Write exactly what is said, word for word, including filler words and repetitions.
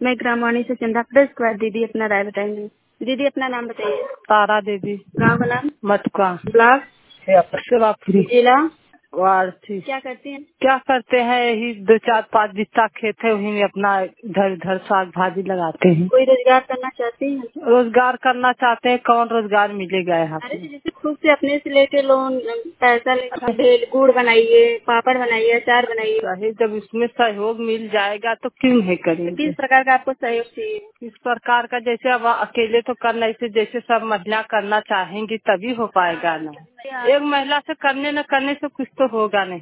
मैं ग्रामवाणी से चंदा स्क्वायर। दीदी अपना राय बताएंगे। दीदी अपना नाम बताइए। तारा देवी। गाँव का नाम? मटका। ब्लॉक? सेवापुरी। जिला? वार्ड थी। क्या करती हैं? क्या करते हैं, यही दो चार पाँच बिस्ता खेत है, वही में अपना इधर उधर साग भाजी लगाते हैं। कोई रोजगार करना चाहती हैं? रोजगार करना चाहते हैं, कौन रोजगार मिलेगा यहाँ अरे पे? जैसे खुद से अपने से लेके लोन पैसा लेकर भेल गुड़ बनाइए, पापड़ बनाइए, अचार बनाइए। चाहे जब उसमें सहयोग मिल जाएगा तो क्यों नहीं करेंगे। किस प्रकार का आपको सहयोग चाहिए? किस प्रकार का, जैसे अब अकेले तो कर नहीं से, जैसे सब महिला करना चाहेंगी तभी हो पाएगा ना। एक महिला से करने न करने से कुछ तो होगा नहीं।